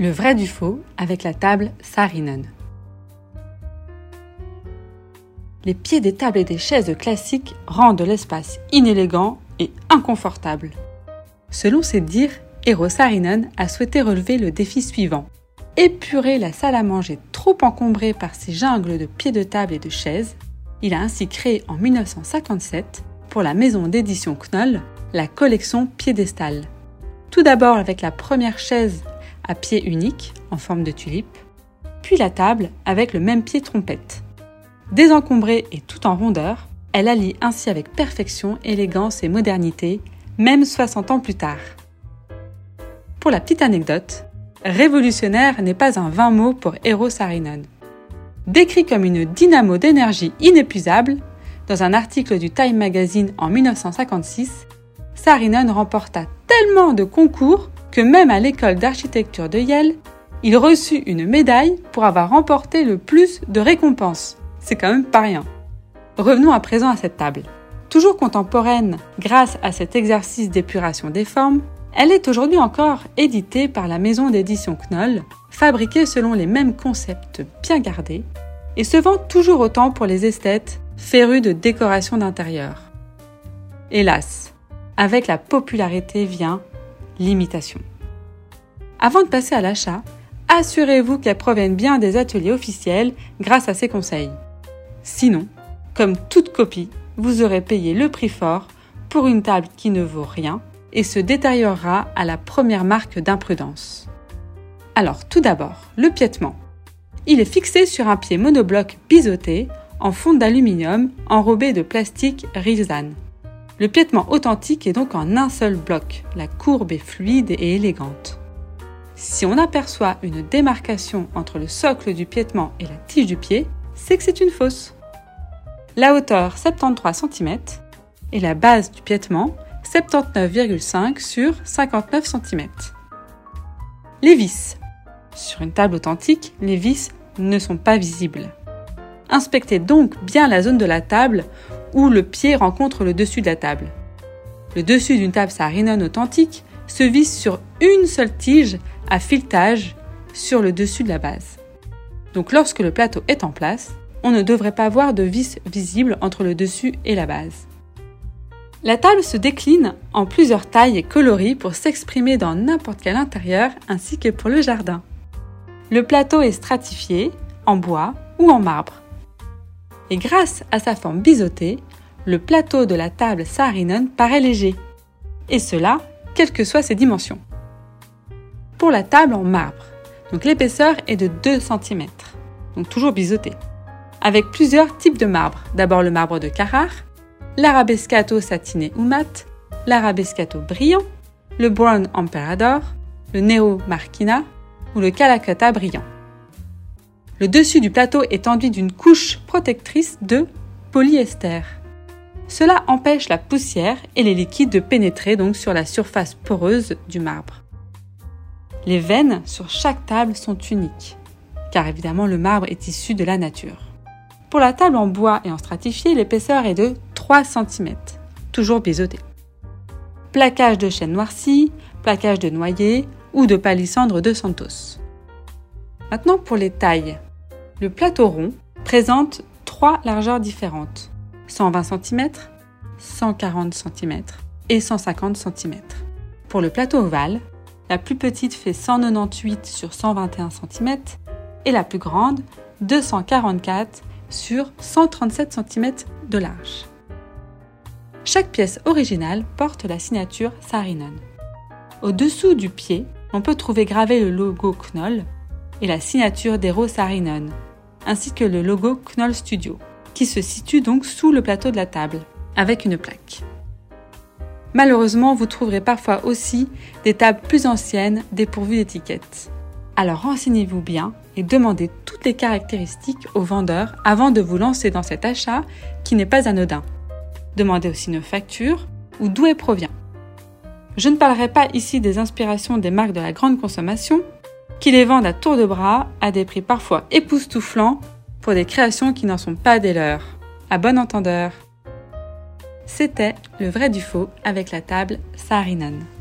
Le vrai du faux avec la table Saarinen. Les pieds des tables et des chaises classiques rendent l'espace inélégant et inconfortable. Selon ses dires, Eero Saarinen a souhaité relever le défi suivant: épurer la salle à manger trop encombrée par ses jungles de pieds de table et de chaises. Il a ainsi créé en 1957, pour la maison d'édition Knoll, la collection Piédestal. Tout d'abord avec la première chaise à pied unique, en forme de tulipe, puis la table avec le même pied trompette. Désencombrée et tout en rondeur, elle allie ainsi avec perfection, élégance et modernité, même 60 ans plus tard. Pour la petite anecdote, révolutionnaire n'est pas un vain mot pour Eero Saarinen. Décrit comme une dynamo d'énergie inépuisable, dans un article du Time Magazine en 1956, Saarinen remporta tellement de concours que même à l'école d'architecture de Yale, il reçut une médaille pour avoir remporté le plus de récompenses. C'est quand même pas rien. Revenons à présent à cette table. Toujours contemporaine grâce à cet exercice d'épuration des formes, elle est aujourd'hui encore éditée par la maison d'édition Knoll, fabriquée selon les mêmes concepts bien gardés, et se vend toujours autant pour les esthètes férus de décoration d'intérieur. Hélas, avec la popularité vient l'imitation. Avant de passer à l'achat, assurez-vous qu'elles proviennent bien des ateliers officiels grâce à ces conseils. Sinon, comme toute copie, vous aurez payé le prix fort pour une table qui ne vaut rien et se détériorera à la première marque d'imprudence. Alors tout d'abord, le piétement. Il est fixé sur un pied monobloc biseauté en fonte d'aluminium enrobé de plastique Rilsan. Le piétement authentique est donc en un seul bloc, la courbe est fluide et élégante. Si on aperçoit une démarcation entre le socle du piétement et la tige du pied, c'est que c'est une fausse. La hauteur 73 cm et la base du piétement 79,5 sur 59 cm. Les vis. Sur une table authentique, les vis ne sont pas visibles. Inspectez donc bien la zone de la table où le pied rencontre le dessus de la table. Le dessus d'une table Saarinen authentique se visse sur une seule tige à filetage sur le dessus de la base. Donc lorsque le plateau est en place, on ne devrait pas voir de vis visible entre le dessus et la base. La table se décline en plusieurs tailles et coloris pour s'exprimer dans n'importe quel intérieur ainsi que pour le jardin. Le plateau est stratifié en bois ou en marbre. Et grâce à sa forme biseautée, le plateau de la table Saarinen paraît léger. Et cela, quelles que soient ses dimensions. Pour la table en marbre, donc l'épaisseur est de 2 cm, donc toujours biseauté. Avec plusieurs types de marbre. D'abord le marbre de Carrare, l'arabescato satiné ou mat, l'arabescato brillant, le brown emperador, le nero marquina ou le calacata brillant. Le dessus du plateau est enduit d'une couche protectrice de polyester. Cela empêche la poussière et les liquides de pénétrer donc sur la surface poreuse du marbre. Les veines sur chaque table sont uniques, car évidemment le marbre est issu de la nature. Pour la table en bois et en stratifié, l'épaisseur est de 3 cm, toujours biseauté. Plaquage de chêne noirci, plaquage de noyer ou de palissandre de Santos. Maintenant pour les tailles. Le plateau rond présente 3 largeurs différentes, 120 cm, 140 cm et 150 cm. Pour le plateau ovale, la plus petite fait 198 sur 121 cm et la plus grande 244 sur 137 cm de large. Chaque pièce originale porte la signature Saarinen. Au-dessous du pied, on peut trouver gravé le logo Knoll et la signature d'Eero Saarinen, ainsi que le logo Knoll Studio, qui se situe donc sous le plateau de la table, avec une plaque. Malheureusement, vous trouverez parfois aussi des tables plus anciennes dépourvues d'étiquettes. Alors renseignez-vous bien et demandez toutes les caractéristiques au vendeur avant de vous lancer dans cet achat qui n'est pas anodin. Demandez aussi une facture ou d'où elle provient. Je ne parlerai pas ici des inspirations des marques de la grande consommation, qui les vendent à tour de bras à des prix parfois époustouflants pour des créations qui n'en sont pas des leurs. À bon entendeur. C'était le vrai du faux avec la table Saarinen.